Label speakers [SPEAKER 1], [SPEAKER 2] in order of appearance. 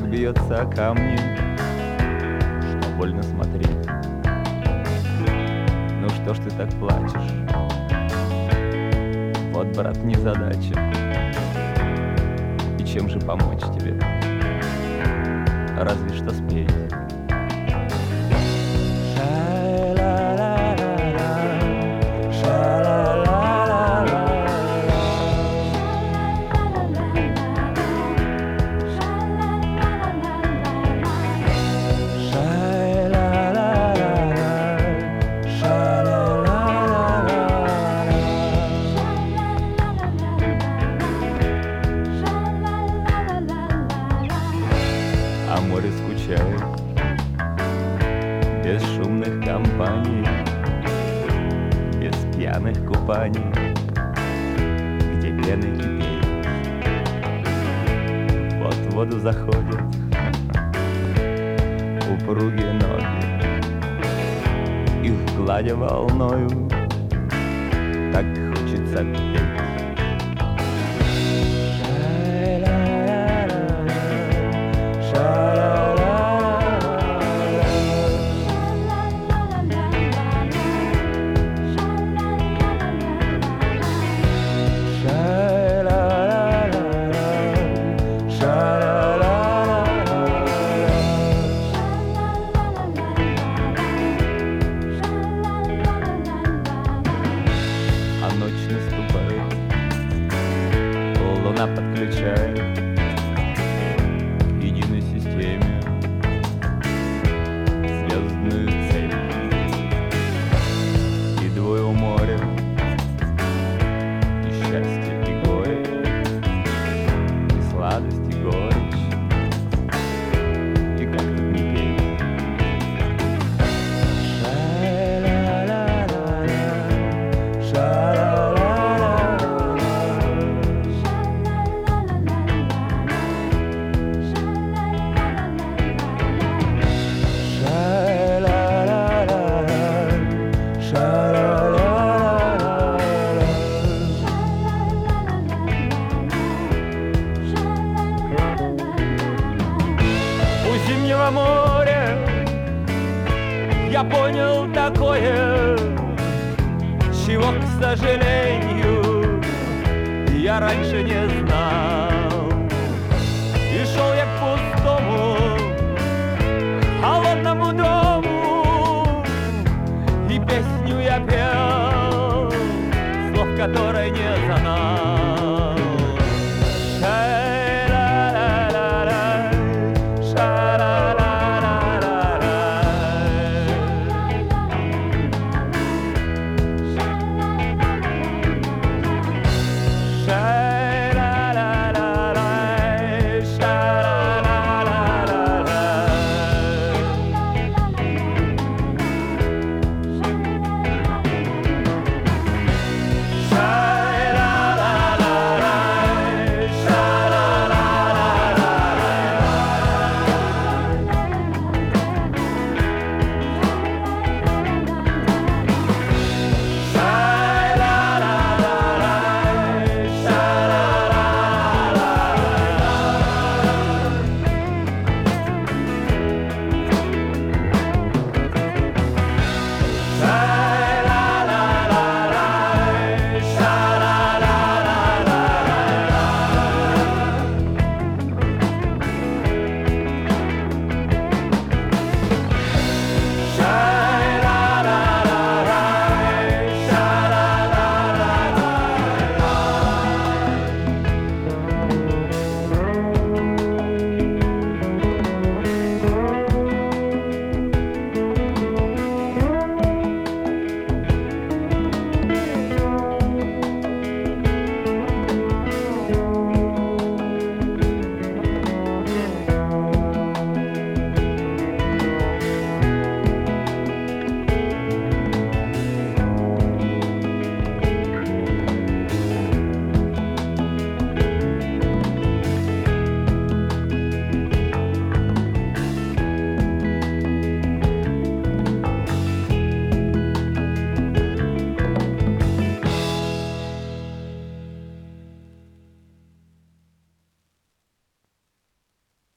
[SPEAKER 1] бьется о камни, что больно смотреть. Ну что ж ты так плачешь? Вот, брат, незадача. И чем же помочь тебе? Разве что спеть. А море скучает без шумных компаний, без пьяных купаний, где пены кипеют. Вот в воду заходят упругие ноги, их гладя волною, так хочется петь. А ночь наступает, луна подключает к единой системе звездную цепь. И двое у моря, и счастье, и горе, и сладость, и горечь, и как тут не петь. У зимнего моря я понял такое, чего, к сожалению, я раньше не знал.